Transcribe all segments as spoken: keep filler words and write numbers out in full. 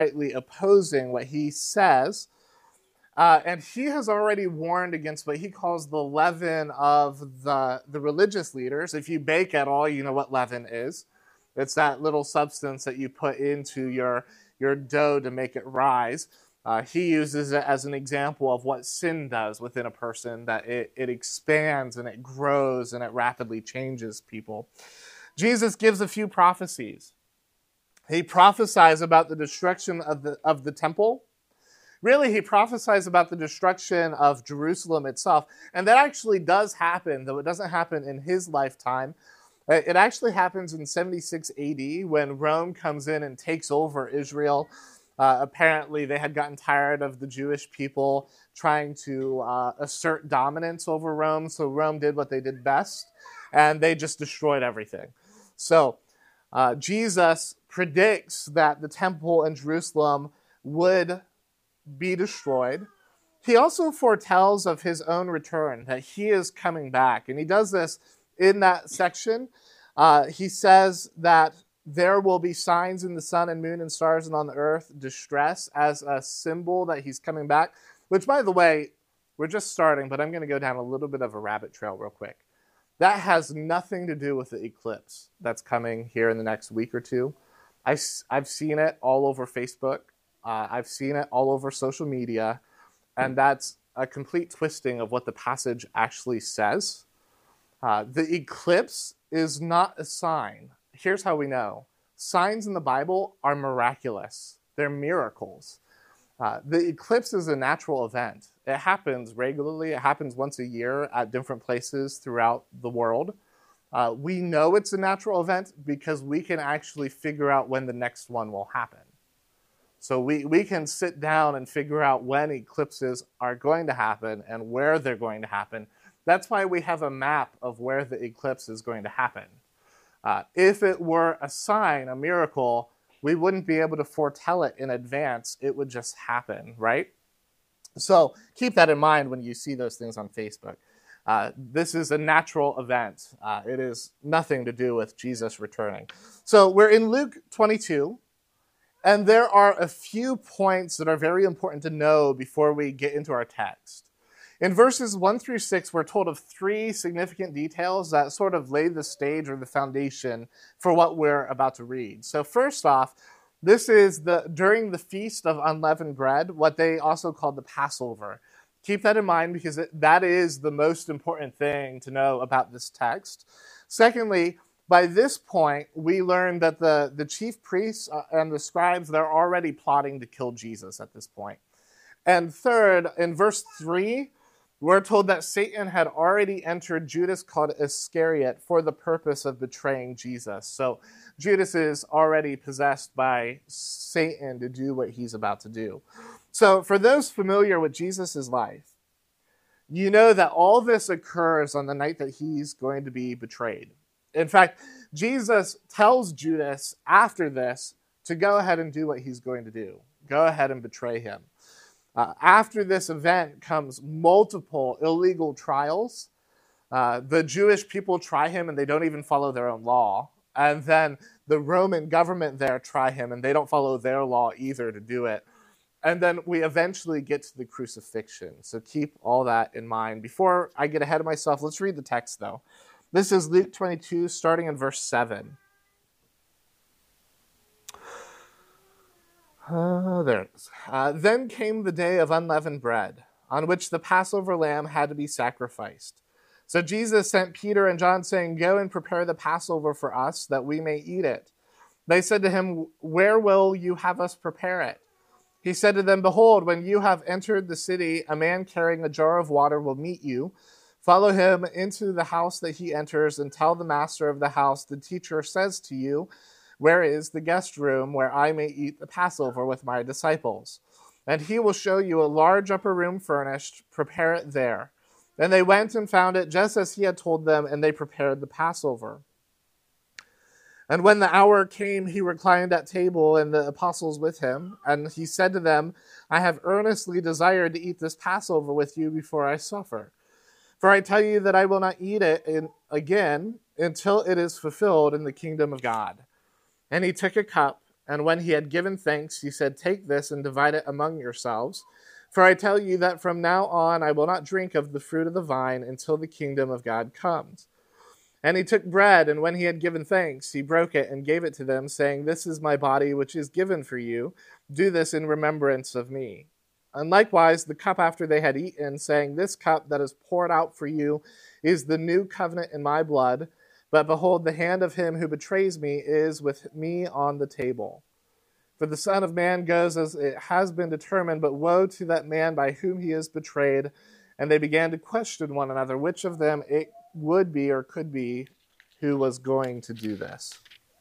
rightly opposing what he says. Uh, and he has already warned against what he calls the leaven of the, the religious leaders. If you bake at all, you know what leaven is. It's that little substance that you put into your, your dough to make it rise. Uh, he uses it as an example of what sin does within a person, that it, it expands and it grows and it rapidly changes people. Jesus gives a few prophecies. He prophesies about the destruction of the, of the temple. Really, he prophesies about the destruction of Jerusalem itself. And that actually does happen, though it doesn't happen in his lifetime. It actually happens in seventy-six A D when Rome comes in and takes over Israel. Uh, apparently, they had gotten tired of the Jewish people trying to uh, assert dominance over Rome. So Rome did what they did best, and they just destroyed everything. So uh, Jesus predicts that the temple in Jerusalem would be destroyed. He also foretells of his own return, that he is coming back. And he does this in that section. Uh, he says that there will be signs in the sun and moon and stars and on the earth, distress, as a symbol that he's coming back. Which, by the way, we're just starting, but I'm going to go down a little bit of a rabbit trail real quick. That has nothing to do with the eclipse that's coming here in the next week or two. I've, I've seen it all over Facebook. Uh, I've seen it all over social media, and that's a complete twisting of what the passage actually says. Uh, the eclipse is not a sign. Here's how we know. Signs in the Bible are miraculous. They're miracles. Uh, the eclipse is a natural event. It happens regularly. It happens once a year at different places throughout the world. Uh, we know it's a natural event because we can actually figure out when the next one will happen. So we, we can sit down and figure out when eclipses are going to happen and where they're going to happen. That's why we have a map of where the eclipse is going to happen. Uh, if it were a sign, a miracle, we wouldn't be able to foretell it in advance. It would just happen, right? So keep that in mind when you see those things on Facebook. Uh, this is a natural event. Uh, it is nothing to do with Jesus returning. So we're in Luke twenty-two. And there are a few points that are very important to know before we get into our text. In verses one through six, we're told of three significant details that sort of lay the stage or the foundation for what we're about to read. So first off, this is the during the Feast of Unleavened Bread, what they also called the Passover. Keep that in mind because it, that is the most important thing to know about this text. Secondly, by this point, we learn that the, the chief priests and the scribes, they're already plotting to kill Jesus at this point. And third, in verse three, we're told that Satan had already entered Judas called Iscariot for the purpose of betraying Jesus. So Judas is already possessed by Satan to do what he's about to do. So for those familiar with Jesus' life, you know that all this occurs on the night that he's going to be betrayed. In fact, Jesus tells Judas after this to go ahead and do what he's going to do. Go ahead and betray him. Uh, after this event comes multiple illegal trials. Uh, the Jewish people try him and they don't even follow their own law. And then the Roman government there try him and they don't follow their law either to do it. And then we eventually get to the crucifixion. So keep all that in mind. Before I get ahead of myself, let's read the text though. This is Luke twenty-two, starting in verse seven. Uh, there it is. Uh, then came the day of unleavened bread, on which the Passover lamb had to be sacrificed. So Jesus sent Peter and John, saying, "Go and prepare the Passover for us, that we may eat it." They said to him, "Where will you have us prepare it?" He said to them, "Behold, when you have entered the city, a man carrying a jar of water will meet you. Follow him into the house that he enters and tell the master of the house, 'The teacher says to you, where is the guest room where I may eat the Passover with my disciples?' And he will show you a large upper room furnished. Prepare it there." And they went and found it just as he had told them, and they prepared the Passover. And when the hour came, he reclined at table, and the apostles with him. And he said to them, "I have earnestly desired to eat this Passover with you before I suffer. For I tell you that I will not eat it in, again until it is fulfilled in the kingdom of God." And he took a cup, And when he had given thanks, he said, "Take this and divide it among yourselves. For I tell you that from now on I will not drink of the fruit of the vine until the kingdom of God comes." And he took bread, and when he had given thanks, he broke it and gave it to them, saying, "This is my body, which is given for you. Do this in remembrance of me." And likewise the cup after they had eaten, saying, "This cup that is poured out for you is the new covenant in my blood. But behold, the hand of him who betrays me is with me on the table. For the Son of Man goes as it has been determined, but woe to that man by whom he is betrayed." And they began to question one another which of them it would be or could be who was going to do this.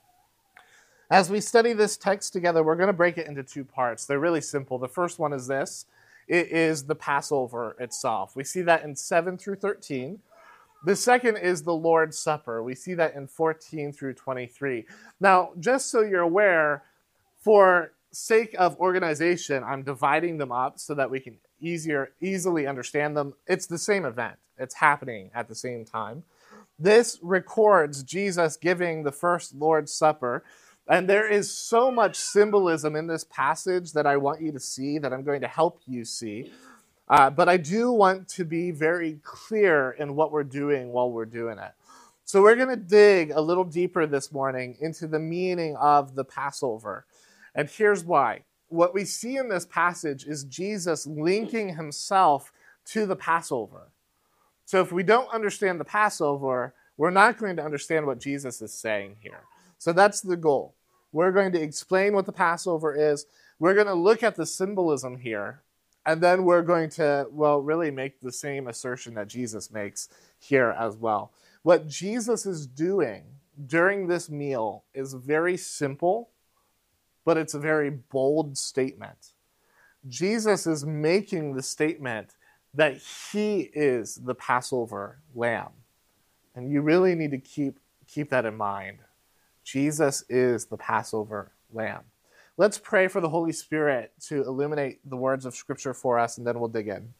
As we study this text together, we're going to break it into two parts. They're really simple. The first one is this. It is the Passover itself. We see that in seven through thirteen. The second is the Lord's Supper. We see that in fourteen through twenty-three. Now, just so you're aware, for sake of organization, I'm dividing them up so that we can easier, easily understand them. It's the same event. It's happening at the same time. This records Jesus giving the first Lord's Supper. And there is so much symbolism in this passage that I want you to see, that I'm going to help you see. Uh, but I do want to be very clear in what we're doing while we're doing it. So we're going to dig a little deeper this morning into the meaning of the Passover. And here's why. What we see in this passage is Jesus linking himself to the Passover. So if we don't understand the Passover, we're not going to understand what Jesus is saying here. So that's the goal. We're going to explain what the Passover is. We're going to look at the symbolism here. And then we're going to, well, really make the same assertion that Jesus makes here as well. What Jesus is doing during this meal is very simple, but it's a very bold statement. Jesus is making the statement that he is the Passover lamb. And you really need to keep, keep that in mind. Jesus is the Passover lamb. Let's pray for the Holy Spirit to illuminate the words of Scripture for us, and then we'll dig in.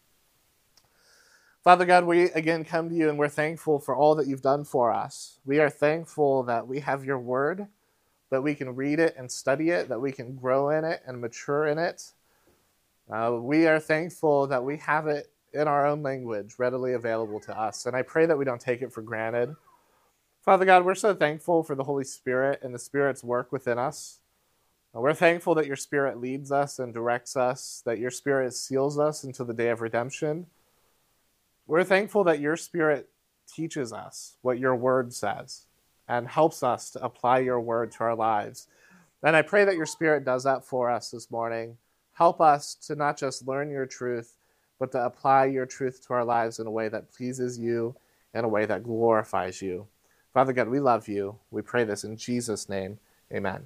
Father God, we again come to you, and we're thankful for all that you've done for us. We are thankful that we have your word, that we can read it and study it, that we can grow in it and mature in it. Uh, we are thankful that we have it in our own language, readily available to us. And I pray that we don't take it for granted. Father God, we're so thankful for the Holy Spirit and the Spirit's work within us. We're thankful that your Spirit leads us and directs us, that your Spirit seals us until the day of redemption. We're thankful that your Spirit teaches us what your word says and helps us to apply your word to our lives. And I pray that your Spirit does that for us this morning. Help us to not just learn your truth, but to apply your truth to our lives in a way that pleases you, in a way that glorifies you. Father God, we love you. We pray this in Jesus' name. Amen.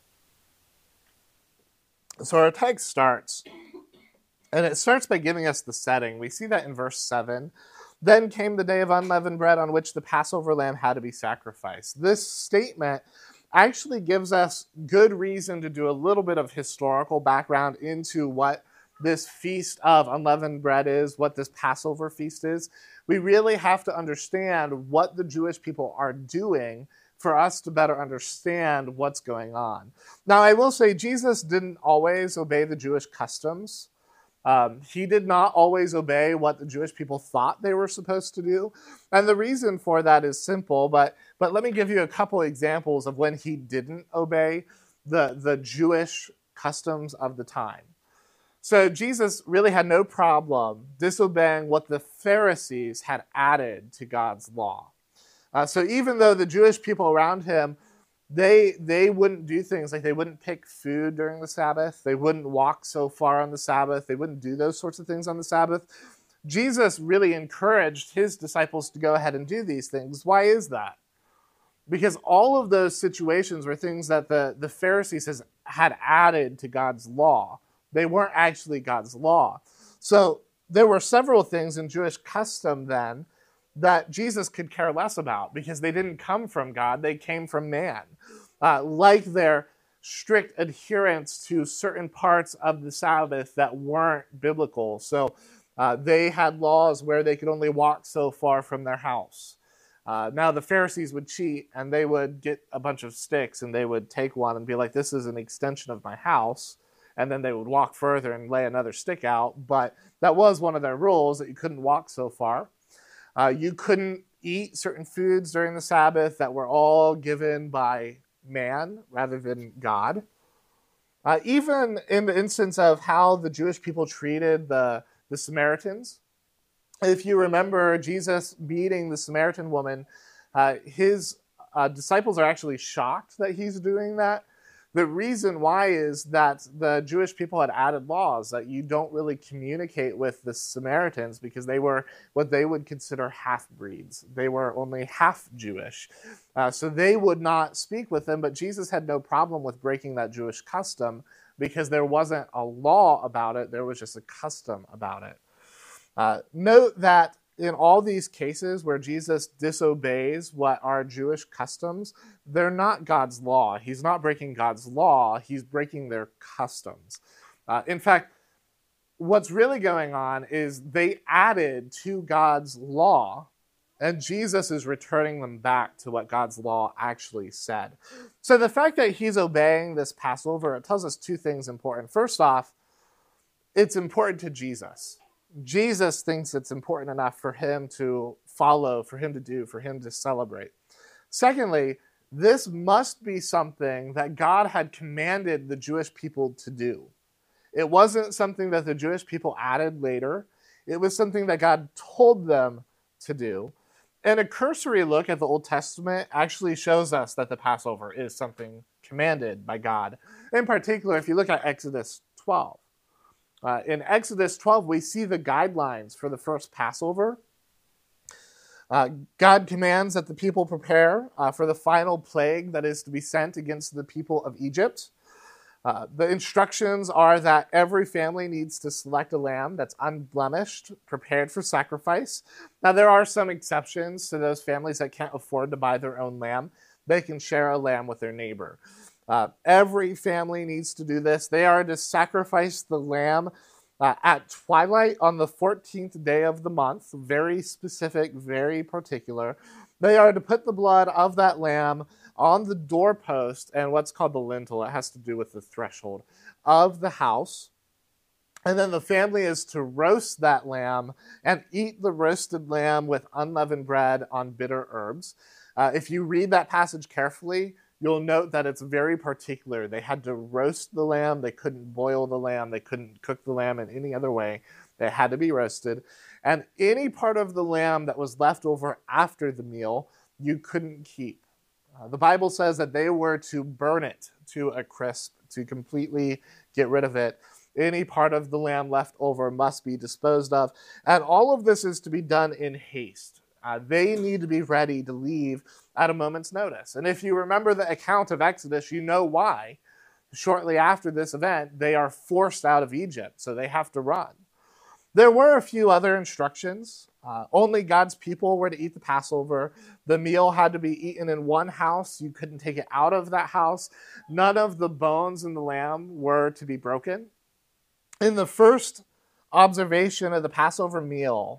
So our text starts, and it starts by giving us the setting. We see that in verse seven. Then came the day of unleavened bread on which the Passover lamb had to be sacrificed. This statement actually gives us good reason to do a little bit of historical background into what this feast of unleavened bread is, what this Passover feast is. We really have to understand what the Jewish people are doing for us to better understand what's going on. Now, I will say Jesus didn't always obey the Jewish customs. Um, he did not always obey what the Jewish people thought they were supposed to do. And the reason for that is simple, but, but let me give you a couple examples of when he didn't obey the, the Jewish customs of the time. So Jesus really had no problem disobeying what the Pharisees had added to God's law. Uh, so even though the Jewish people around him, they they wouldn't do things like they wouldn't pick food during the Sabbath, they wouldn't walk so far on the Sabbath, they wouldn't do those sorts of things on the Sabbath, Jesus really encouraged his disciples to go ahead and do these things. Why is that? Because all of those situations were things that the, the Pharisees has, had added to God's law. They weren't actually God's law. So there were several things in Jewish custom then that Jesus could care less about because they didn't come from God, they came from man. Uh, like their strict adherence to certain parts of the Sabbath that weren't biblical. So uh, they had laws where they could only walk so far from their house. Uh, now the Pharisees would cheat, and they would get a bunch of sticks, and they would take one and be like, this is an extension of my house. And then they would walk further and lay another stick out. But that was one of their rules, that you couldn't walk so far. Uh, you couldn't eat certain foods during the Sabbath that were all given by man rather than God. Uh, even in the instance of how the Jewish people treated the, the Samaritans, if you remember Jesus meeting the Samaritan woman, uh, his uh, disciples are actually shocked that he's doing that. The reason why is that the Jewish people had added laws that you don't really communicate with the Samaritans because they were what they would consider half-breeds. They were only half Jewish. Uh, so they would not speak with them, but Jesus had no problem with breaking that Jewish custom because there wasn't a law about it. There was just a custom about it. Uh, note that in all these cases where Jesus disobeys what are Jewish customs, they're not God's law. He's not breaking God's law. He's breaking their customs. Uh, in fact, what's really going on is they added to God's law, and Jesus is returning them back to what God's law actually said. So the fact that he's obeying this Passover, it tells us two things important. First off, it's important to Jesus. Jesus thinks it's important enough for him to follow, for him to do, for him to celebrate. Secondly, this must be something that God had commanded the Jewish people to do. It wasn't something that the Jewish people added later. It was something that God told them to do. And a cursory look at the Old Testament actually shows us that the Passover is something commanded by God. In particular, if you look at Exodus twelve. Uh, in Exodus twelve, we see the guidelines for the first Passover. Uh, God commands that the people prepare uh, for the final plague that is to be sent against the people of Egypt. Uh, the instructions are that every family needs to select a lamb that's unblemished, prepared for sacrifice. Now, there are some exceptions to those families that can't afford to buy their own lamb. They can share a lamb with their neighbor. Uh, every family needs to do this. They are to sacrifice the lamb uh, at twilight on the fourteenth day of the month. Very specific, very particular. They are to put the blood of that lamb on the doorpost and what's called the lintel. It has to do with the threshold of the house. And then the family is to roast that lamb and eat the roasted lamb with unleavened bread on bitter herbs. Uh, if you read that passage carefully, you'll note that it's very particular. They had to roast the lamb. They couldn't boil the lamb. They couldn't cook the lamb in any other way. They had to be roasted. And any part of the lamb that was left over after the meal, you couldn't keep. Uh, the Bible says that they were to burn it to a crisp, to completely get rid of it. Any part of the lamb left over must be disposed of. And all of this is to be done in haste. Uh, they need to be ready to leave at a moment's notice. And if you remember the account of Exodus, you know why. Shortly after this event, they are forced out of Egypt, so they have to run. There were a few other instructions. Uh, only God's people were to eat the Passover. The meal had to be eaten in one house. You couldn't take it out of that house. None of the bones in the lamb were to be broken. In the first observation of the Passover meal,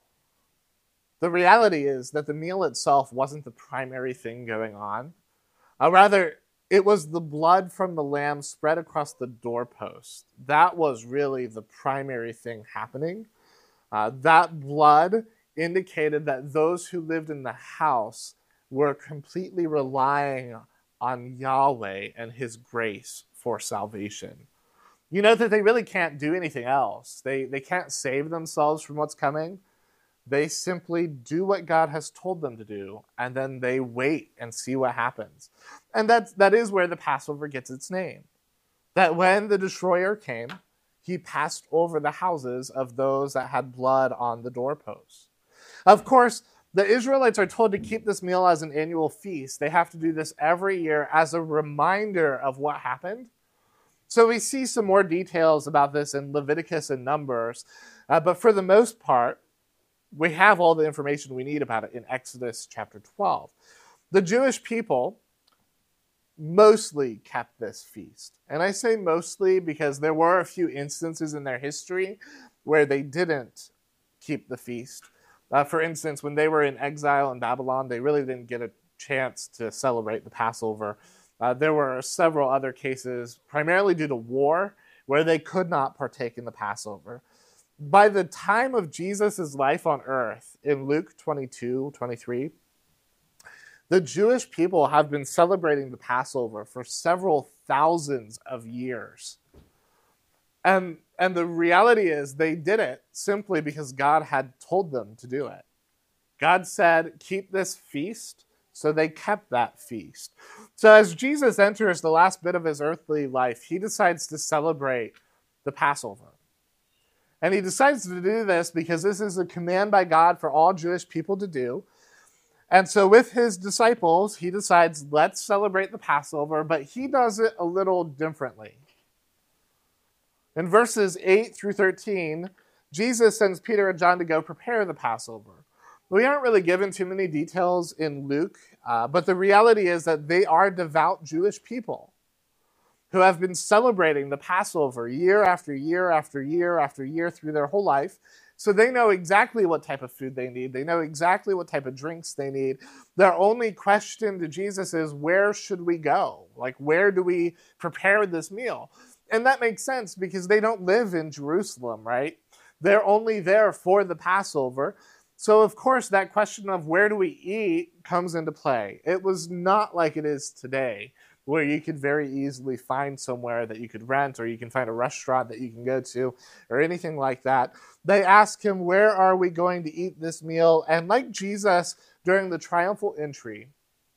the reality is that the meal itself wasn't the primary thing going on. Uh, rather, it was the blood from the lamb spread across the doorpost. That was really the primary thing happening. Uh, that blood indicated that those who lived in the house were completely relying on Yahweh and his grace for salvation. You know that they really can't do anything else. They, they can't save themselves from what's coming. They simply do what God has told them to do, and then they wait and see what happens. And that's, that is where the Passover gets its name. That when the destroyer came, he passed over the houses of those that had blood on the doorposts. Of course, the Israelites are told to keep this meal as an annual feast. They have to do this every year as a reminder of what happened. So we see some more details about this in Leviticus and Numbers, uh, but for the most part, we have all the information we need about it in Exodus chapter twelve. The Jewish people mostly kept this feast. And I say mostly because there were a few instances in their history where they didn't keep the feast. Uh, for instance, when they were in exile in Babylon, they really didn't get a chance to celebrate the Passover. Uh, there were several other cases, primarily due to war, where they could not partake in the Passover. By the time of Jesus' life on earth, in Luke twenty-two, twenty-three, the Jewish people have been celebrating the Passover for several thousands of years. And, and the reality is they did it simply because God had told them to do it. God said, keep this feast, so they kept that feast. So as Jesus enters the last bit of his earthly life, he decides to celebrate the Passover. And he decides to do this because this is a command by God for all Jewish people to do. And so with his disciples, he decides, let's celebrate the Passover, but he does it a little differently. In verses eight through thirteen, Jesus sends Peter and John to go prepare the Passover. We aren't really given too many details in Luke, uh, but the reality is that they are devout Jewish people who have been celebrating the Passover year after year after year after year through their whole life. So they know exactly what type of food they need. They know exactly what type of drinks they need. Their only question to Jesus is, where should we go? Like, where do we prepare this meal? And that makes sense because they don't live in Jerusalem, right? They're only there for the Passover. So, of course, that question of where do we eat comes into play. It was not like it is today, where you could very easily find somewhere that you could rent, or you can find a restaurant that you can go to, or anything like that. They ask him, where are we going to eat this meal? And like Jesus during the triumphal entry,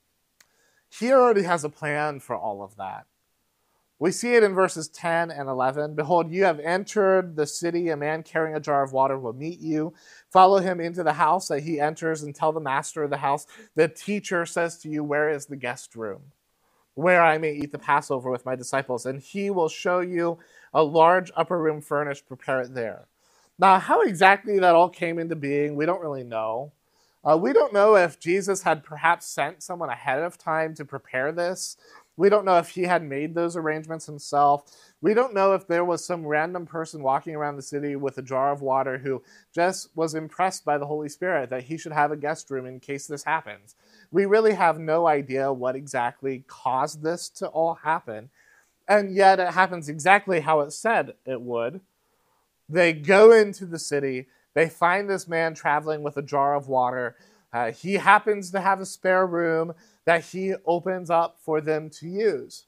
he already has a plan for all of that. We see it in verses ten and eleven. Behold, you have entered the city. A man carrying a jar of water will meet you. Follow him into the house that he enters and tell the master of the house, the teacher says to you, where is the guest room, where I may eat the Passover with my disciples? And he will show you a large upper room furnished. Prepare it there. Now, how exactly that all came into being, we don't really know. Uh, we don't know if Jesus had perhaps sent someone ahead of time to prepare this. We don't know if he had made those arrangements himself. We don't know if there was some random person walking around the city with a jar of water who just was impressed by the Holy Spirit that he should have a guest room in case this happens. We really have no idea what exactly caused this to all happen. And yet it happens exactly how it said it would. They go into the city. They find this man traveling with a jar of water. Uh, he happens to have a spare room that he opens up for them to use.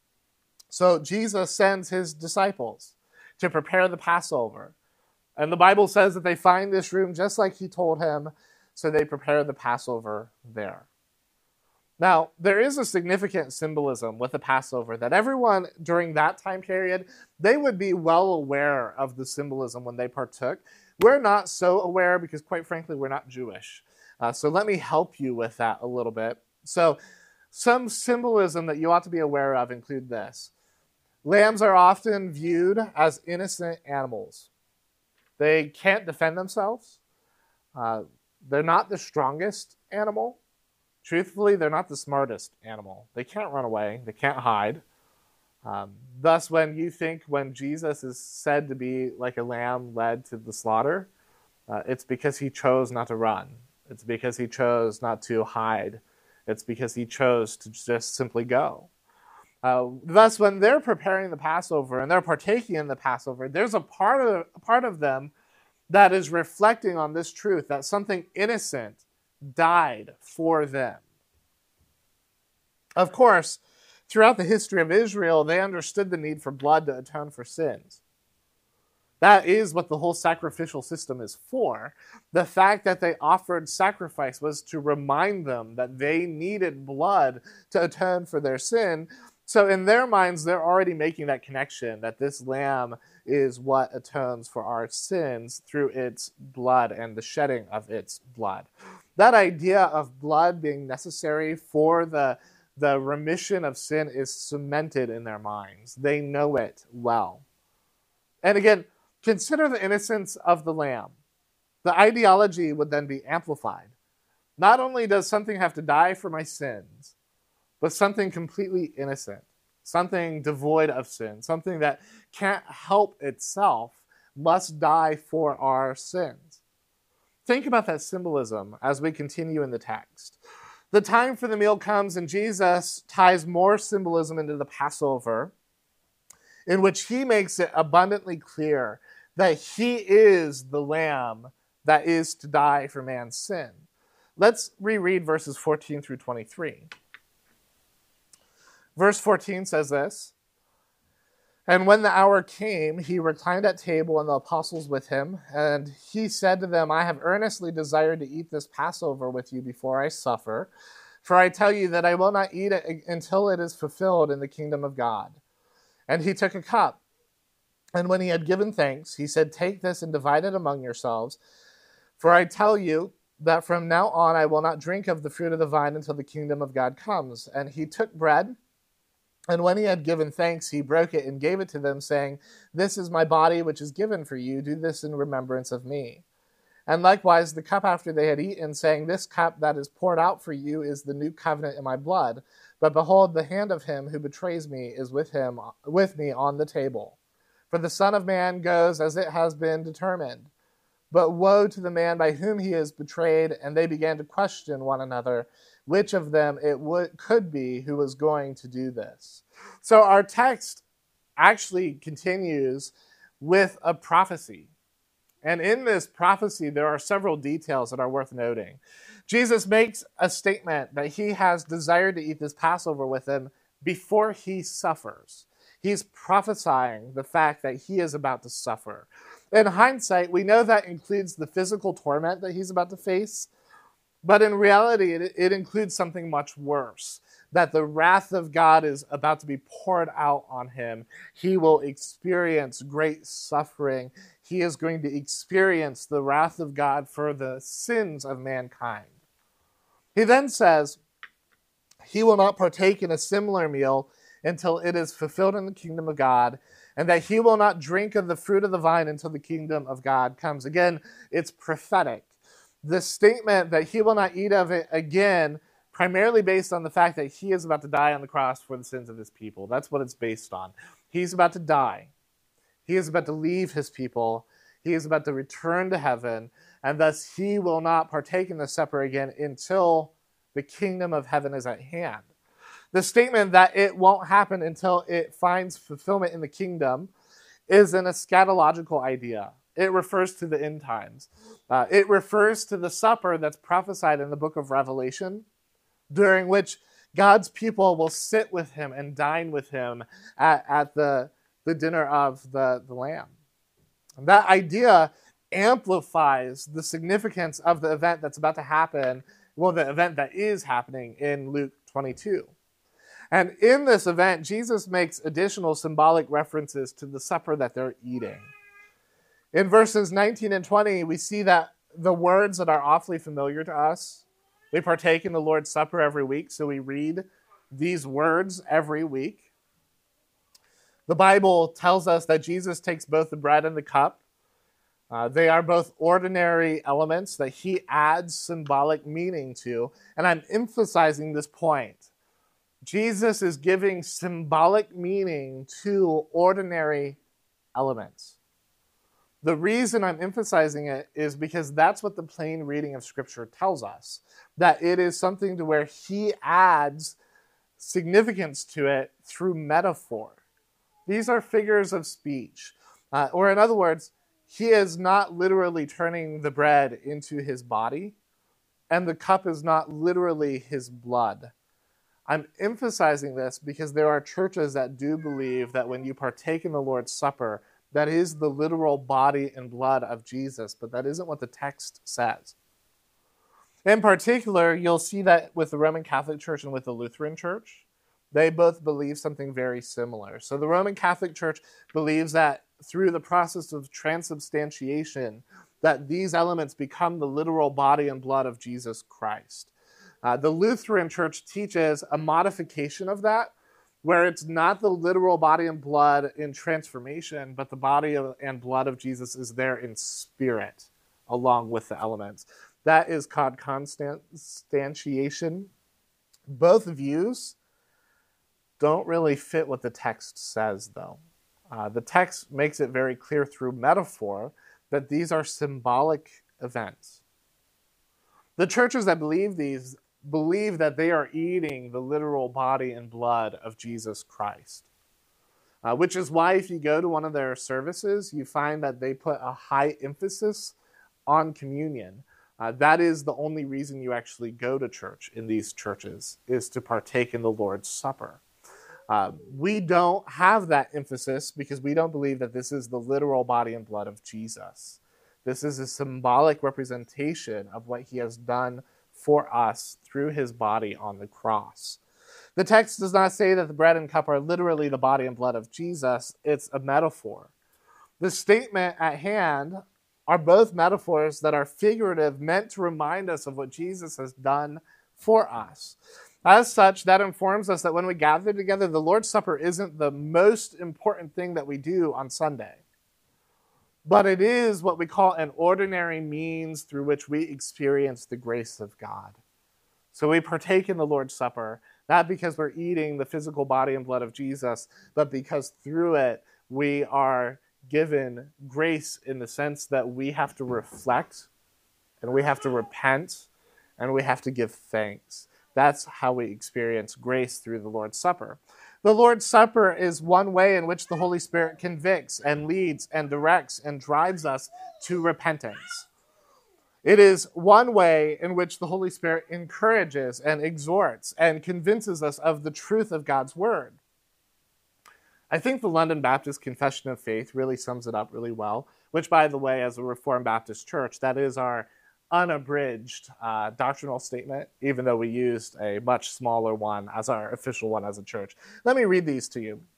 So Jesus sends his disciples to prepare the Passover. And the Bible says that they find this room just like he told him, so they prepare the Passover there. Now, there is a significant symbolism with the Passover that everyone during that time period, they would be well aware of the symbolism when they partook. We're not so aware because, quite frankly, we're not Jewish. Uh, so let me help you with that a little bit. So some symbolism that you ought to be aware of include this. Lambs are often viewed as innocent animals. They can't defend themselves. Uh, they're not the strongest animal. Truthfully, they're not the smartest animal. They can't run away. They can't hide. Um, thus, when you think when Jesus is said to be like a lamb led to the slaughter, uh, it's because he chose not to run. It's because he chose not to hide. It's because he chose to just simply go. Uh, thus, when they're preparing the Passover and they're partaking in the Passover, there's a part of, a part of them that is reflecting on this truth that something innocent died for them. Of course, throughout the history of Israel, they understood the need for blood to atone for sins. That is what the whole sacrificial system is for. The fact that they offered sacrifice was to remind them that they needed blood to atone for their sin. So in their minds, they're already making that connection that this lamb is what atones for our sins through its blood and the shedding of its blood. That idea of blood being necessary for the, the remission of sin is cemented in their minds. They know it well. And again, consider the innocence of the lamb. The ideology would then be amplified. Not only does something have to die for my sins, but something completely innocent, something devoid of sin, something that can't help itself must die for our sins. think about that symbolism as we continue in the text. The time for the meal comes, and Jesus ties more symbolism into the Passover, in which he makes it abundantly clear that he is the lamb that is to die for man's sin. Let's reread verses fourteen through twenty-three. Verse fourteen says this, "And when the hour came, he reclined at table and the apostles with him. And he said to them, I have earnestly desired to eat this Passover with you before I suffer. For I tell you that I will not eat it until it is fulfilled in the kingdom of God. And he took a cup. And when he had given thanks, he said, Take this and divide it among yourselves. For I tell you that from now on I will not drink of the fruit of the vine until the kingdom of God comes. And he took bread. And when he had given thanks, he broke it and gave it to them, saying, This is my body, which is given for you. Do this in remembrance of me. And likewise the cup after they had eaten, saying, This cup that is poured out for you is the new covenant in my blood. But behold, the hand of him who betrays me is with him, with me on the table. For the Son of Man goes as it has been determined. But woe to the man by whom he is betrayed. And they began to question one another, which of them it would, could be who was going to do this." So our text actually continues with a prophecy. And in this prophecy, there are several details that are worth noting. Jesus makes a statement that he has desired to eat this Passover with them before he suffers. He's prophesying the fact that he is about to suffer. In hindsight, we know that includes the physical torment that he's about to face. But in reality, it, it includes something much worse, that the wrath of God is about to be poured out on him. He will experience great suffering. He is going to experience the wrath of God for the sins of mankind. He then says, he will not partake in a similar meal until it is fulfilled in the kingdom of God, and that he will not drink of the fruit of the vine until the kingdom of God comes. Again, it's prophetic. The statement that he will not eat of it again, primarily based on the fact that he is about to die on the cross for the sins of his people. That's what it's based on. He's about to die. He is about to leave his people. He is about to return to heaven, and thus he will not partake in the supper again until the kingdom of heaven is at hand. The statement that it won't happen until it finds fulfillment in the kingdom is an eschatological idea. It refers to the end times. Uh, it refers to the supper that's prophesied in the book of Revelation, during which God's people will sit with him and dine with him at, at the, the dinner of the, the Lamb. And that idea amplifies the significance of the event that's about to happen, well, the event that is happening in Luke twenty-two. And in this event, Jesus makes additional symbolic references to the supper that they're eating. In verses nineteen and twenty, we see that the words that are awfully familiar to us, we partake in the Lord's Supper every week, so we read these words every week. The Bible tells us that Jesus takes both the bread and the cup. Uh, they are both ordinary elements that he adds symbolic meaning to, and I'm emphasizing this point. Jesus is giving symbolic meaning to ordinary elements. The reason I'm emphasizing it is because that's what the plain reading of Scripture tells us, that it is something to where he adds significance to it through metaphor. These are figures of speech. Uh, or in other words, he is not literally turning the bread into his body, and the cup is not literally his blood. I'm emphasizing this because there are churches that do believe that when you partake in the Lord's Supper, that is the literal body and blood of Jesus, but that isn't what the text says. In particular, you'll see that with the Roman Catholic Church and with the Lutheran Church. They both believe something very similar. So the Roman Catholic Church believes that through the process of transubstantiation, that these elements become the literal body and blood of Jesus Christ. Uh, the Lutheran Church teaches a modification of that, where it's not the literal body and blood in transformation, but the body of, and blood of Jesus is there in spirit, along with the elements. That is called consubstantiation. Both views don't really fit what the text says, though. Uh, the text makes it very clear through metaphor that these are symbolic events. The churches that believe these believe that they are eating the literal body and blood of Jesus Christ. Uh, which is why if you go to one of their services, you find that they put a high emphasis on communion. Uh, that is the only reason you actually go to church in these churches, is to partake in the Lord's Supper. Uh, we don't have that emphasis because we don't believe that this is the literal body and blood of Jesus. This is a symbolic representation of what he has done for us through his body on the cross. The text does not say that the bread and cup are literally the body and blood of Jesus. It's a metaphor. The statement at hand are both metaphors that are figurative, meant to remind us of what Jesus has done for us. As such, that informs us that when we gather together, the Lord's Supper isn't the most important thing that we do on Sunday. But it is what we call an ordinary means through which we experience the grace of God. So we partake in the Lord's Supper, not because we're eating the physical body and blood of Jesus, but because through it we are given grace in the sense that we have to reflect, and we have to repent, and we have to give thanks. That's how we experience grace through the Lord's Supper. The Lord's Supper is one way in which the Holy Spirit convicts and leads and directs and drives us to repentance. It is one way in which the Holy Spirit encourages and exhorts and convinces us of the truth of God's Word. I think the London Baptist Confession of Faith really sums it up really well, which, by the way, as a Reformed Baptist church, that is our unabridged uh, doctrinal statement, even though we used a much smaller one as our official one as a church. Let me read these to you.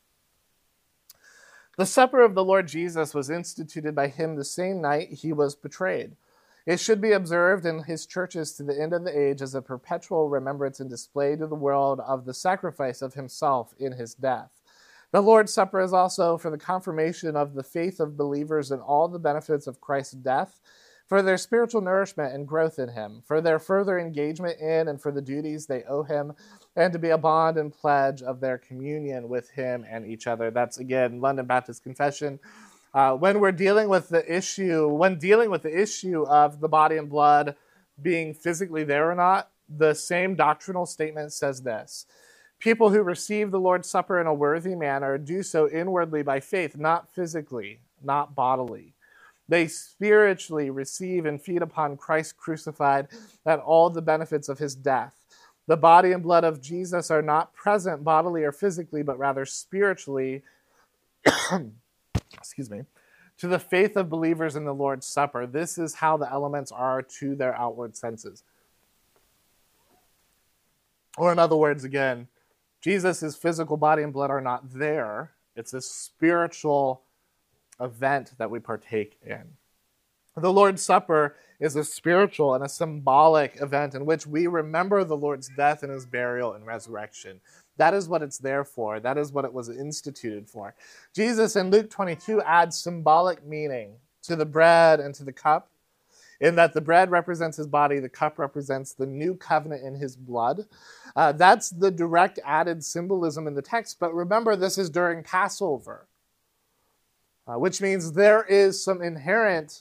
The supper of the Lord Jesus was instituted by him the same night he was betrayed. It should be observed in his churches to the end of the age as a perpetual remembrance and display to the world of the sacrifice of himself in his death. The Lord's Supper is also for the confirmation of the faith of believers in all the benefits of Christ's death, for their spiritual nourishment and growth in him, for their further engagement in and for the duties they owe him, and to be a bond and pledge of their communion with him and each other. That's, again, London Baptist Confession. Uh, when we're dealing with the issue, when dealing with the issue of the body and blood being physically there or not, the same doctrinal statement says this: people who receive the Lord's Supper in a worthy manner do so inwardly by faith, not physically, not bodily. They spiritually receive and feed upon Christ crucified and all the benefits of his death. The body and blood of Jesus are not present bodily or physically, but rather spiritually, excuse me, to the faith of believers in the Lord's Supper. This is how the elements are to their outward senses. Or in other words, again, Jesus' physical body and blood are not there. It's a spiritual event that we partake in. The Lord's Supper is a spiritual and a symbolic event in which we remember the Lord's death and his burial and resurrection. That is what it's there for. That is what it was instituted for. Jesus in Luke twenty-two adds symbolic meaning to the bread and to the cup, in that the bread represents his body, the cup represents the new covenant in his blood. Uh, that's the direct added symbolism in the text. But remember, this is during Passover. Uh, which means there is some inherent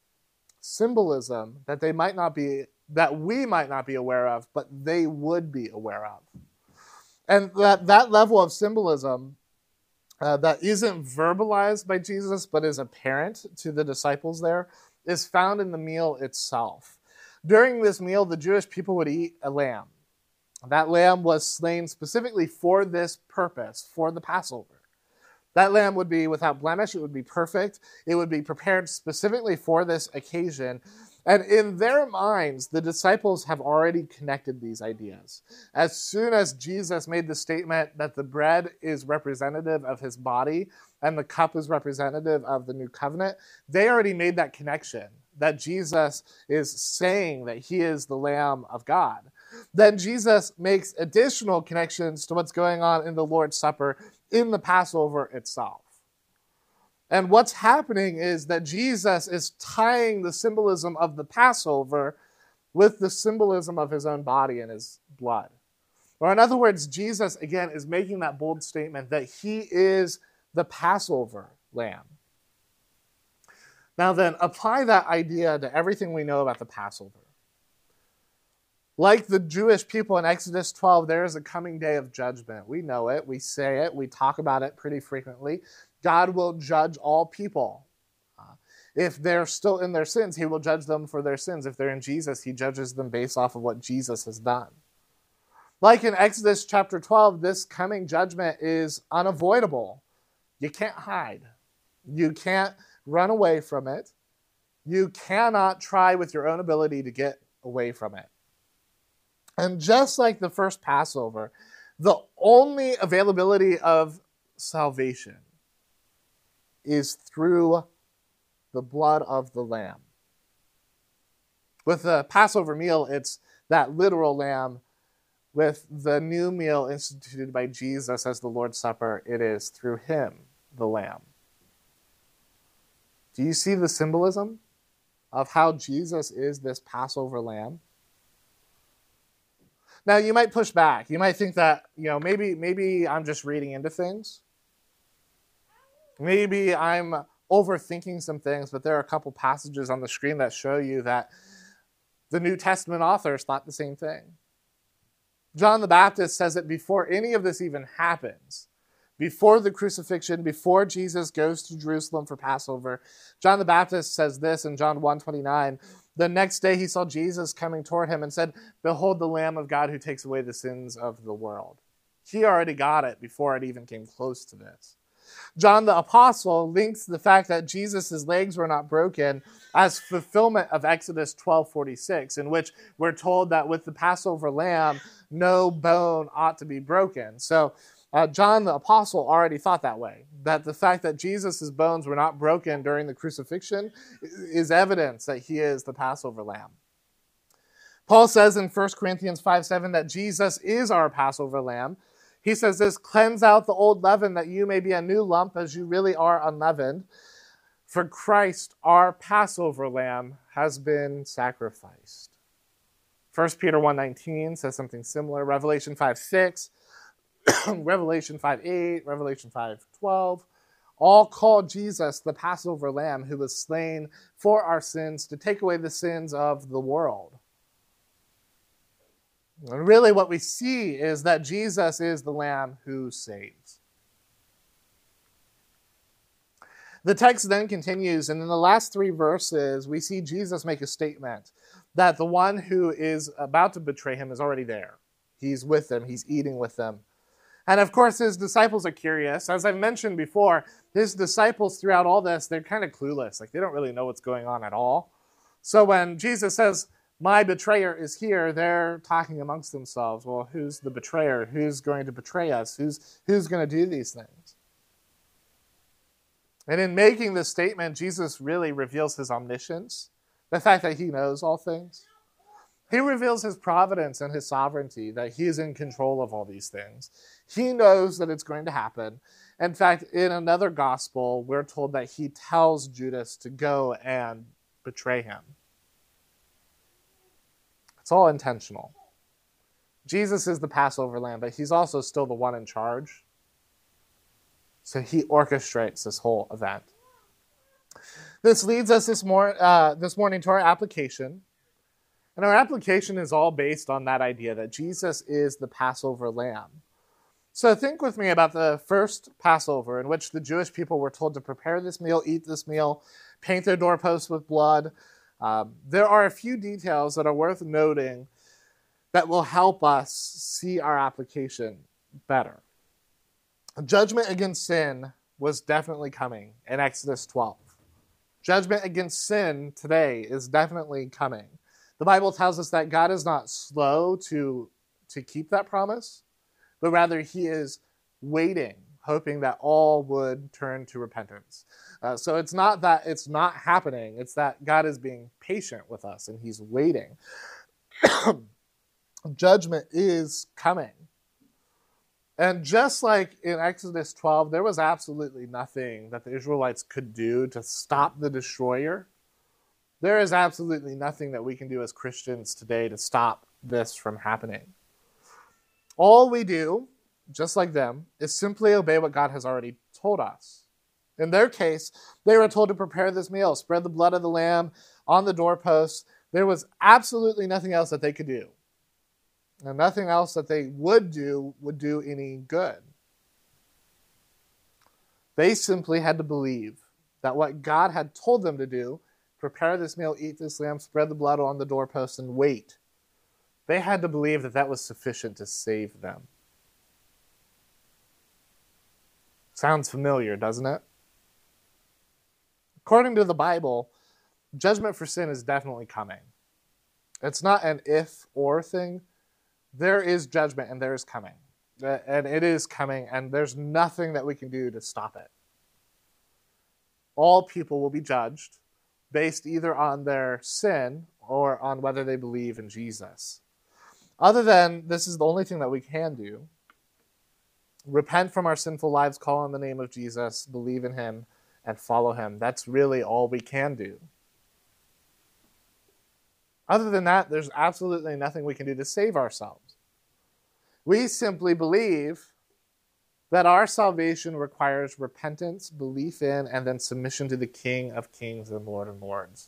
symbolism that they might not be, that we might not be aware of, but they would be aware of. And that, that level of symbolism uh, that isn't verbalized by Jesus, but is apparent to the disciples there, is found in the meal itself. During this meal, the Jewish people would eat a lamb. That lamb was slain specifically for this purpose, for the Passover. That lamb would be without blemish. It would be perfect. It would be prepared specifically for this occasion. And in their minds, the disciples have already connected these ideas. As soon as Jesus made the statement that the bread is representative of his body and the cup is representative of the new covenant, they already made that connection, that Jesus is saying that he is the Lamb of God. Then Jesus makes additional connections to what's going on in the Lord's Supper in the Passover itself. And what's happening is that Jesus is tying the symbolism of the Passover with the symbolism of his own body and his blood. Or in other words, Jesus, again, is making that bold statement that he is the Passover lamb. Now then, apply that idea to everything we know about the Passover. Like the Jewish people in Exodus twelve, there is a coming day of judgment. We know it. We say it. We talk about it pretty frequently. God will judge all people. Uh, if they're still in their sins, he will judge them for their sins. If they're in Jesus, he judges them based off of what Jesus has done. Like in Exodus chapter twelve, this coming judgment is unavoidable. You can't hide. You can't run away from it. You cannot try with your own ability to get away from it. And just like the first Passover, the only availability of salvation is through the blood of the Lamb. With the Passover meal, it's that literal lamb. With the new meal instituted by Jesus as the Lord's Supper, it is through him, the Lamb. Do you see the symbolism of how Jesus is this Passover lamb? Now, you might push back. You might think that, you know, maybe, maybe I'm just reading into things. Maybe I'm overthinking some things, but there are a couple passages on the screen that show you that the New Testament authors thought the same thing. John the Baptist says that before any of this even happens, before the crucifixion, before Jesus goes to Jerusalem for Passover, John the Baptist says this in John one twenty-nine. The next day he saw Jesus coming toward him and said, "Behold the Lamb of God who takes away the sins of the world." He already got it before it even came close to this. John the Apostle links the fact that Jesus' legs were not broken as fulfillment of Exodus twelve forty-six, in which we're told that with the Passover lamb, no bone ought to be broken. So uh, John the Apostle already thought that way, that the fact that Jesus' bones were not broken during the crucifixion is evidence that he is the Passover lamb. Paul says in First Corinthians five seven that Jesus is our Passover lamb. He says this, "Cleanse out the old leaven that you may be a new lump as you really are unleavened. For Christ, our Passover lamb, has been sacrificed." First Peter one nineteen says something similar. Revelation five six, Revelation five eight, Revelation five twelve, all call Jesus the Passover lamb who was slain for our sins to take away the sins of the world. And really what we see is that Jesus is the Lamb who saves. The text then continues, and in the last three verses, we see Jesus make a statement that the one who is about to betray him is already there. He's with them. He's eating with them. And of course, his disciples are curious. As I've mentioned before, his disciples throughout all this, they're kind of clueless. Like, they don't really know what's going on at all. So when Jesus says, "My betrayer is here," they're talking amongst themselves. Well, who's the betrayer? Who's going to betray us? Who's, who's going to do these things? And in making this statement, Jesus really reveals his omniscience, the fact that he knows all things. He reveals his providence and his sovereignty, that he is in control of all these things. He knows that it's going to happen. In fact, in another gospel, we're told that he tells Judas to go and betray him. It's all intentional. Jesus is the Passover lamb, but he's also still the one in charge. So he orchestrates this whole event. This leads us this, mor- uh, this morning to our application. And our application is all based on that idea that Jesus is the Passover lamb. So think with me about the first Passover, in which the Jewish people were told to prepare this meal, eat this meal, paint their doorposts with blood. Um, there are a few details that are worth noting that will help us see our application better. Judgment against sin was definitely coming in Exodus twelve. Judgment against sin today is definitely coming. The Bible tells us that God is not slow to, to keep that promise, but rather he is waiting, hoping that all would turn to repentance. Uh, so it's not that it's not happening, it's that God is being patient with us and he's waiting. Judgment is coming. And just like in Exodus twelve, there was absolutely nothing that the Israelites could do to stop the destroyer. There is absolutely nothing that we can do as Christians today to stop this from happening. All we do, just like them, is simply obey what God has already told us. In their case, they were told to prepare this meal, spread the blood of the lamb on the doorposts. There was absolutely nothing else that they could do. And nothing else that they would do would do any good. They simply had to believe that what God had told them to do, prepare this meal, eat this lamb, spread the blood on the doorpost, and wait. They had to believe that that was sufficient to save them. Sounds familiar, doesn't it? According to the Bible, judgment for sin is definitely coming. It's not an if-or thing. There is judgment, and there is coming. And it is coming, and there's nothing that we can do to stop it. All people will be judged based either on their sin or on whether they believe in Jesus. Other than, this is the only thing that we can do. Repent from our sinful lives, call on the name of Jesus, believe in him, and follow him. That's really all we can do. Other than that, there's absolutely nothing we can do to save ourselves. We simply believe that our salvation requires repentance, belief in, and then submission to the King of Kings and Lord of Lords.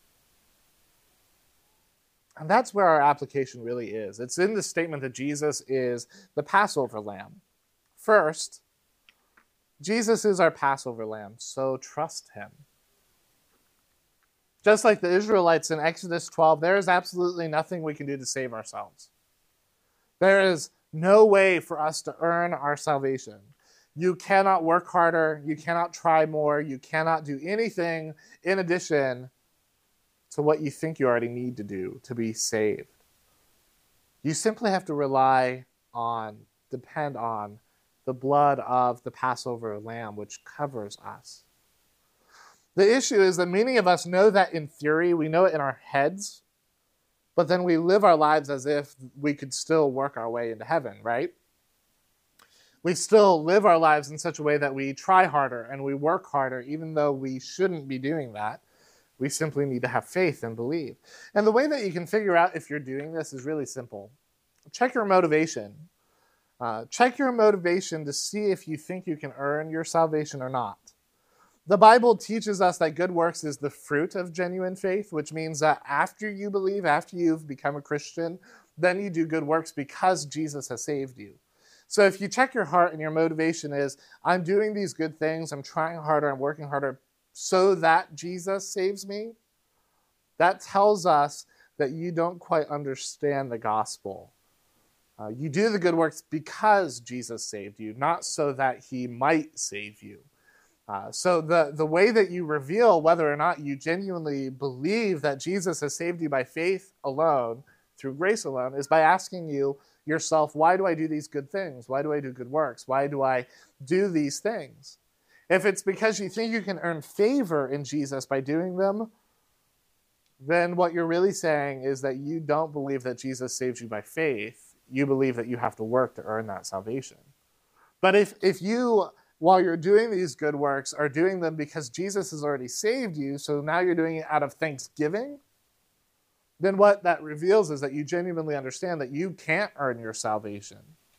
And that's where our application really is. It's in the statement that Jesus is the Passover lamb. First, Jesus is our Passover lamb, so trust him. Just like the Israelites in Exodus twelve, there is absolutely nothing we can do to save ourselves. There is no way for us to earn our salvation. You cannot work harder, you cannot try more, you cannot do anything in addition to what you think you already need to do to be saved. You simply have to rely on, depend on, the blood of the Passover lamb, which covers us. The issue is that many of us know that in theory, we know it in our heads, but then we live our lives as if we could still work our way into heaven, right? We still live our lives in such a way that we try harder and we work harder, even though we shouldn't be doing that. We simply need to have faith and believe. And the way that you can figure out if you're doing this is really simple. Check your motivation. Uh, check your motivation to see if you think you can earn your salvation or not. The Bible teaches us that good works is the fruit of genuine faith, which means that after you believe, after you've become a Christian, then you do good works because Jesus has saved you. So if you check your heart and your motivation is, I'm doing these good things, I'm trying harder, I'm working harder so that Jesus saves me, that tells us that you don't quite understand the gospel. Uh, you do the good works because Jesus saved you, not so that he might save you. Uh, so the, the way that you reveal whether or not you genuinely believe that Jesus has saved you by faith alone, through grace alone, is by asking you yourself, why do I do these good things? Why do I do good works? Why do I do these things? If it's because you think you can earn favor in Jesus by doing them, then what you're really saying is that you don't believe that Jesus saved you by faith. You believe that you have to work to earn that salvation. But if, if you, while you're doing these good works, are doing them because Jesus has already saved you, so now you're doing it out of thanksgiving, then what that reveals is that you genuinely understand that you can't earn your salvation.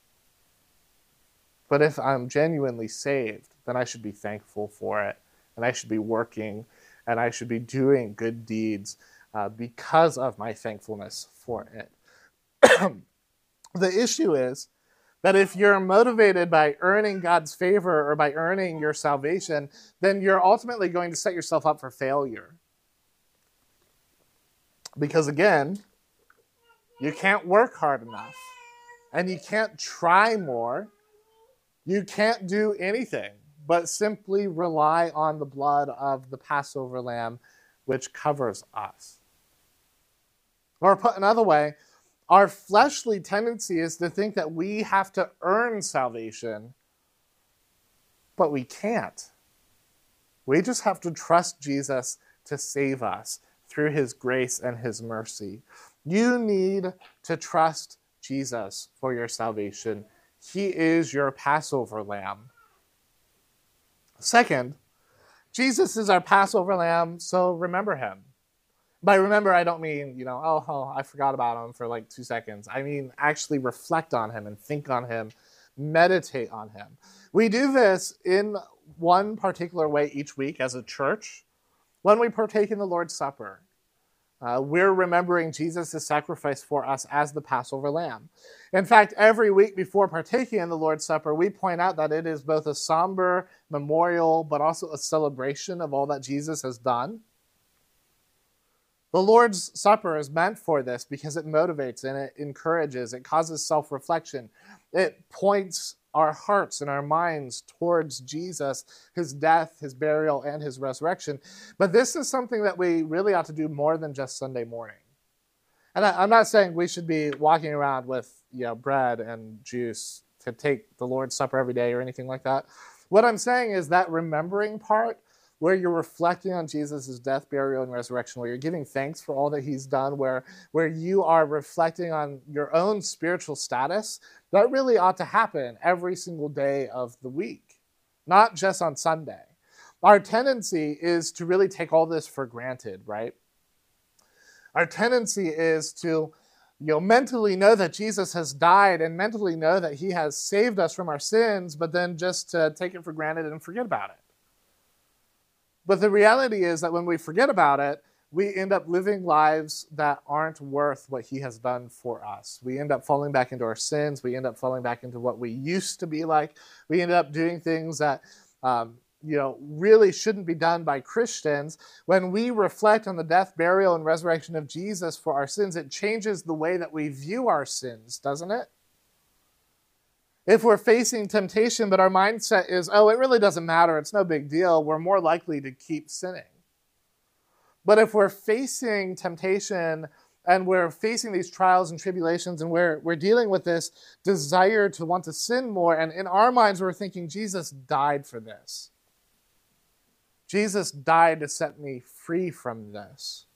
But if I'm genuinely saved, then I should be thankful for it, and I should be working, and I should be doing good deeds uh, because of my thankfulness for it. The issue is that if you're motivated by earning God's favor or by earning your salvation, then you're ultimately going to set yourself up for failure. Because again, you can't work hard enough, and you can't try more. You can't do anything but simply rely on the blood of the Passover lamb, which covers us. Or put another way, our fleshly tendency is to think that we have to earn salvation, but we can't. We just have to trust Jesus to save us through his grace and his mercy. You need to trust Jesus for your salvation. He is your Passover lamb. Second, Jesus is our Passover lamb, so remember him. By remember, I don't mean, you know, oh, oh, I forgot about him for like two seconds. I mean, actually reflect on him and think on him, meditate on him. We do this in one particular way each week as a church when we partake in the Lord's Supper. Uh, we're remembering Jesus' sacrifice for us as the Passover lamb. In fact, every week before partaking in the Lord's Supper, we point out that it is both a somber memorial, but also a celebration of all that Jesus has done. The Lord's Supper is meant for this because it motivates and it encourages, it causes self-reflection. It points our hearts and our minds towards Jesus, his death, his burial, and his resurrection. But this is something that we really ought to do more than just Sunday morning. And I, I'm not saying we should be walking around with, you know, bread and juice to take the Lord's Supper every day or anything like that. What I'm saying is that remembering part, where you're reflecting on Jesus' death, burial, and resurrection, where you're giving thanks for all that he's done, where, where you are reflecting on your own spiritual status, that really ought to happen every single day of the week, not just on Sunday. Our tendency is to really take all this for granted, right? Our tendency is to, you know, mentally know that Jesus has died and mentally know that he has saved us from our sins, but then just to take it for granted and forget about it. But the reality is that when we forget about it, we end up living lives that aren't worth what he has done for us. We end up falling back into our sins. We end up falling back into what we used to be like. We end up doing things that, um, you know, really shouldn't be done by Christians. When we reflect on the death, burial, and resurrection of Jesus for our sins, it changes the way that we view our sins, doesn't it? If we're facing temptation, but our mindset is, oh, it really doesn't matter, it's no big deal, we're more likely to keep sinning. But if we're facing temptation and we're facing these trials and tribulations and we're, we're dealing with this desire to want to sin more, and in our minds we're thinking, Jesus died for this. Jesus died to set me free from this.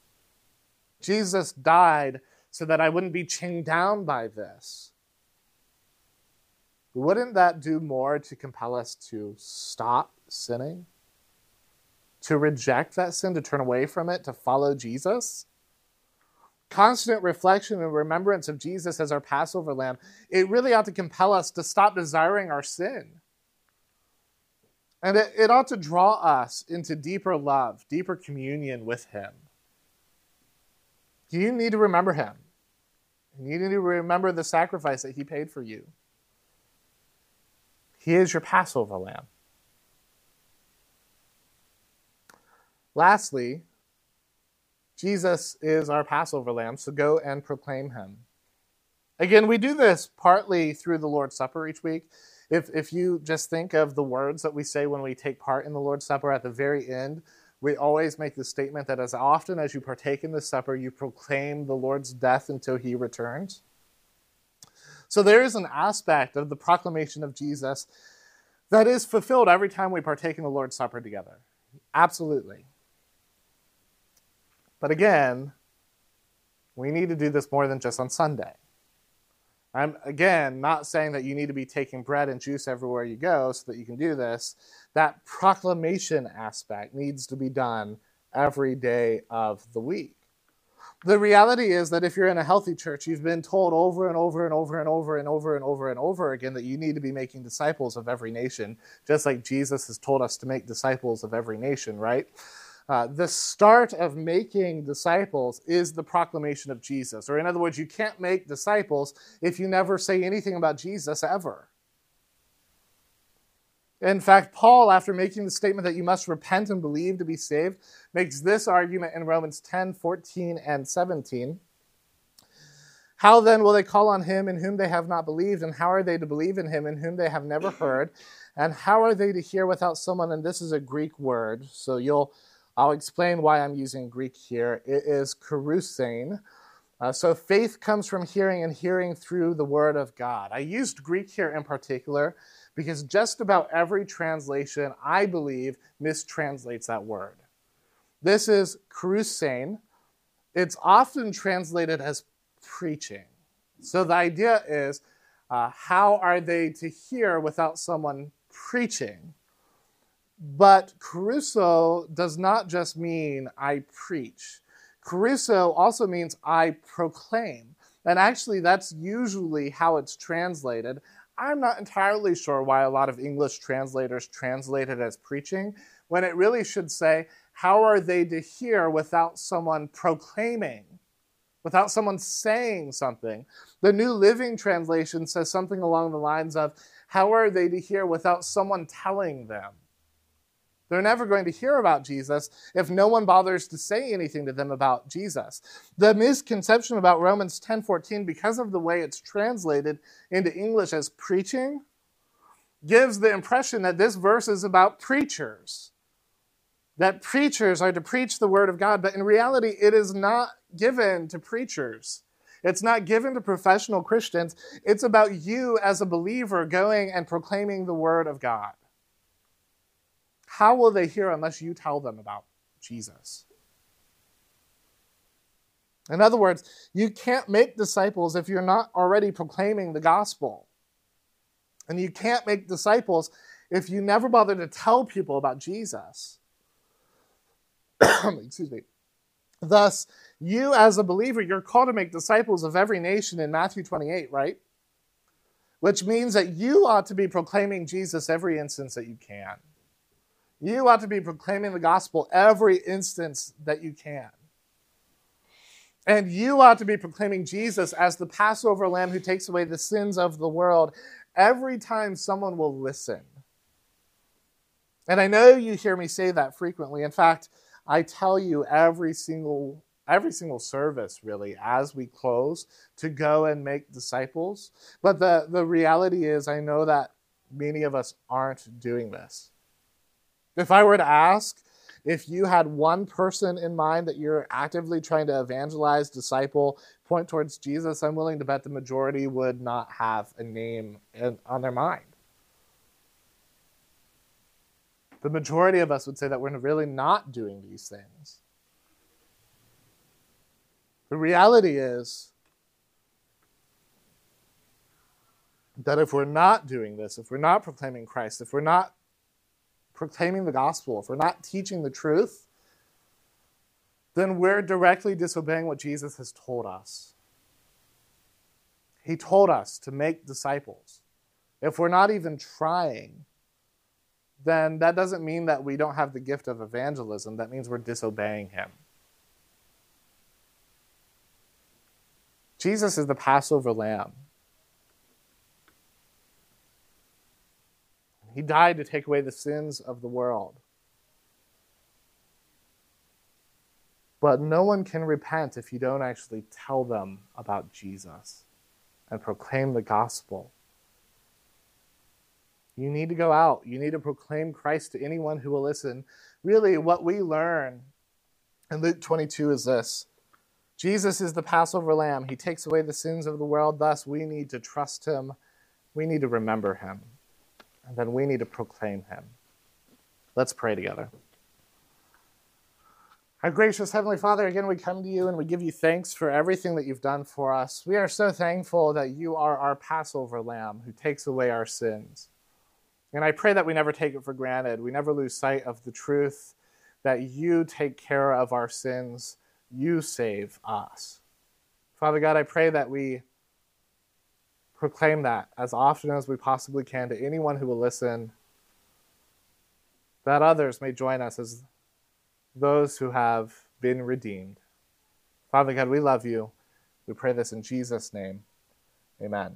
Jesus died so that I wouldn't be chained down by this. Wouldn't that do more to compel us to stop sinning? To reject that sin, to turn away from it, to follow Jesus? Constant reflection and remembrance of Jesus as our Passover lamb, it really ought to compel us to stop desiring our sin. And it, it ought to draw us into deeper love, deeper communion with him. You need to remember him. You need to remember the sacrifice that he paid for you. He is your Passover lamb. Lastly, Jesus is our Passover lamb, so go and proclaim him. Again, we do this partly through the Lord's Supper each week. If, if you just think of the words that we say when we take part in the Lord's Supper at the very end, we always make the statement that as often as you partake in the supper, you proclaim the Lord's death until he returns. So there is an aspect of the proclamation of Jesus that is fulfilled every time we partake in the Lord's Supper together. Absolutely. But again, we need to do this more than just on Sunday. I'm, again, not saying that you need to be taking bread and juice everywhere you go so that you can do this. That proclamation aspect needs to be done every day of the week. The reality is that if you're in a healthy church, you've been told over and over and over and over and over and over and over again that you need to be making disciples of every nation, just like Jesus has told us to make disciples of every nation, right? Uh, the start of making disciples is the proclamation of Jesus. Or in other words, you can't make disciples if you never say anything about Jesus ever. In fact, Paul, after making the statement that you must repent and believe to be saved, makes this argument in Romans ten, fourteen, and seventeen. How then will they call on him in whom they have not believed? And how are they to believe in him in whom they have never heard? And how are they to hear without someone? And this is a Greek word, so you'll I'll explain why I'm using Greek here. It is kerusein. Uh, so faith comes from hearing, and hearing through the word of God. I used Greek here in particular because just about every translation, I believe, mistranslates that word. This is kerusein. It's often translated as preaching. So the idea is, uh, how are they to hear without someone preaching? But kerusso does not just mean I preach. Kerusso also means I proclaim. And actually, that's usually how it's translated. I'm not entirely sure why a lot of English translators translate it as preaching, when it really should say, How are they to hear without someone proclaiming, without someone saying something? The New Living Translation says something along the lines of, how are they to hear without someone telling them? They're never going to hear about Jesus if no one bothers to say anything to them about Jesus. The misconception about Romans ten fourteen, because of the way it's translated into English as preaching, gives the impression that this verse is about preachers, that preachers are to preach the word of God, but in reality, it is not given to preachers. It's not given to professional Christians. It's about you as a believer going and proclaiming the word of God. How will they hear unless you tell them about Jesus? In other words, you can't make disciples if you're not already proclaiming the gospel. And you can't make disciples if you never bother to tell people about Jesus. Excuse me. Thus, you as a believer, you're called to make disciples of every nation in Matthew twenty-eight, right? Which means that you ought to be proclaiming Jesus every instance that you can. You ought to be proclaiming the gospel every instance that you can. And you ought to be proclaiming Jesus as the Passover lamb who takes away the sins of the world every time someone will listen. And I know you hear me say that frequently. In fact, I tell you every single every single service, really, as we close, to go and make disciples. But the, the reality is, I know that many of us aren't doing this. If I were to ask if you had one person in mind that you're actively trying to evangelize, disciple, point towards Jesus, I'm willing to bet the majority would not have a name in, on their mind. The majority of us would say that we're really not doing these things. The reality is that if we're not doing this, if we're not proclaiming Christ, if we're not proclaiming the gospel, if we're not teaching the truth, then we're directly disobeying what Jesus has told us. He told us to make disciples. If we're not even trying, then that doesn't mean that we don't have the gift of evangelism. That means we're disobeying him. Jesus is the Passover lamb. He died to take away the sins of the world. But no one can repent if you don't actually tell them about Jesus and proclaim the gospel. You need to go out. You need to proclaim Christ to anyone who will listen. Really, what we learn in Luke twenty-two is this. Jesus is the Passover lamb. He takes away the sins of the world. Thus, we need to trust him. We need to remember him. And then we need to proclaim him. Let's pray together. Our gracious Heavenly Father, again, we come to you and we give you thanks for everything that you've done for us. We are so thankful that you are our Passover lamb who takes away our sins. And I pray that we never take it for granted. We never lose sight of the truth that you take care of our sins. You save us. Father God, I pray that we proclaim that as often as we possibly can to anyone who will listen, that others may join us as those who have been redeemed. Father God, we love you. We pray this in Jesus' name. Amen.